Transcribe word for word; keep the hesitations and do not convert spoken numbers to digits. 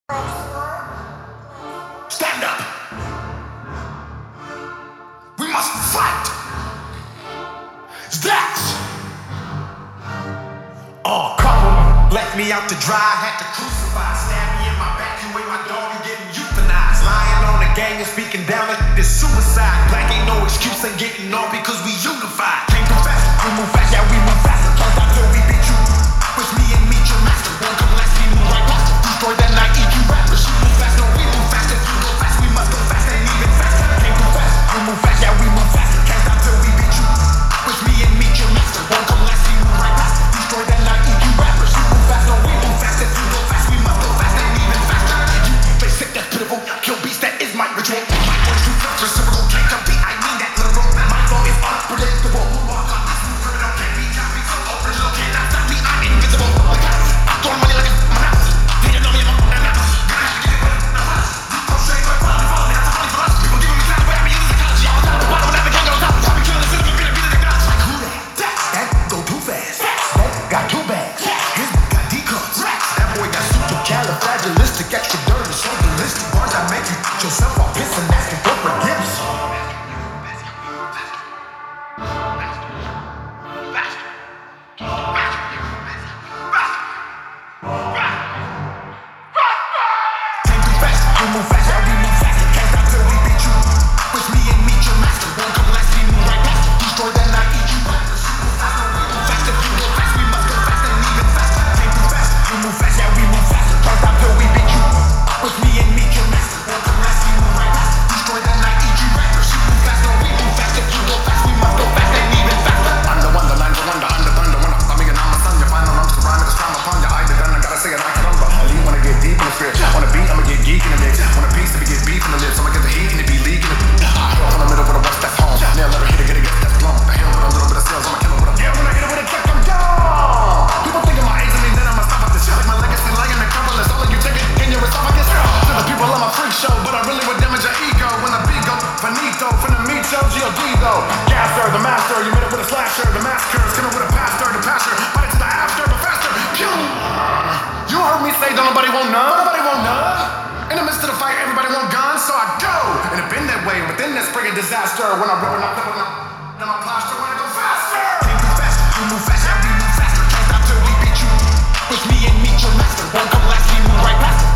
Stand up. We must fight. That's all. Couple left me out to dry. Had to crucify. Stab me in my back. You ain't my dog. You getting euthanized. Lying on the gang and speaking down like this suicide. Black ain't no excuse. Ain't getting off because we unified. Came too fast. We move fast. Yeah, we move faster. Turns out till we beat you. Wish me and meet your master. Won't come last. We move right past. Destroy that night. E Q rappers. You move fast. No, we move fast. If you go fast, we must go fast. And even faster. Came too fast. We move fast. Yeah, we move faster. Turns out till we beat you. Wish me and meet your master. Won't come last. We move right past. Destroy that night. E Q rappers. You move fast. No, we move fast. If you go fast, we must go fast. And even faster. You face sick. That's pitiful. Kill beats. That is my ritual. My words too tough. Reciprocal. Can't compete. I mean that literal. My flow is unpredictable. Walk on this new criminal. Can't be copied. So original. Cannot stop me. I'm invisible. Like I throw money like it's my house. They don't know me. I'm on that mouse. Got two bags. His got D-cups. That boy got supercalifragilistic, extra dirty, so ballistic. Bars I make you yourself off piss and asking for forgiveness. Came too fast, we move fast, yeah, we move faster. Can't stop till we beat you. Wish me and meet your master. Won't come last, we move right past. Destroy that night, eat you. Fast if you go fast, we must go fast and even faster. Came too fast, we move fast, yeah, we move faster. Can't stop till we beat you. Wish me and meet your master. Won't come last, we move right past. Destroy that night, eat you. Rappers, you move fast, no, we move fast. If you go fast, we must go fast and even faster. I'm the one, the line, the wonder, I'm the thunder. When I'm coming and I'm a son, you find no lungs to rhyme, it's time upon you. I the gun, I gotta say it, I can rumble. I lean when I get deep in the script. Wanna beat, I'ma get geek in the mix. Wanna piece, let me get beef in the lips. I'ma get the heat and it be leaking. I go in the middle with a west, that's home. Now let her hit it, get it, get that's glum. I hit with a little bit of sales, I'ma kill it with a. Yeah, when I hit it with a check, I'm gone. People thinking my age, I mean, then I'ma stop at the shit. Like my legacy lying in trouble, it's all like you take it in your esophagus. To the people on my freak show, but I really would damage your ego. When the beat go, finito, finna meet yo, G O D though. Gaster, the master, you made it with a slasher. The massacre is coming with a pastor, the pasture. Fight it to the after, but faster. Pew! You heard me say, don't nobody want none. Nobody want none. In the midst of the fight, everybody want guns, so I go. And it been that way, within that spring of disaster. When I rip it up, when I, then I plaster, when I go faster. Came too fast, we move fast, yeah, we move faster. Can't stop till we beat you. Wish me and meet your master. Won't come last, we move right past.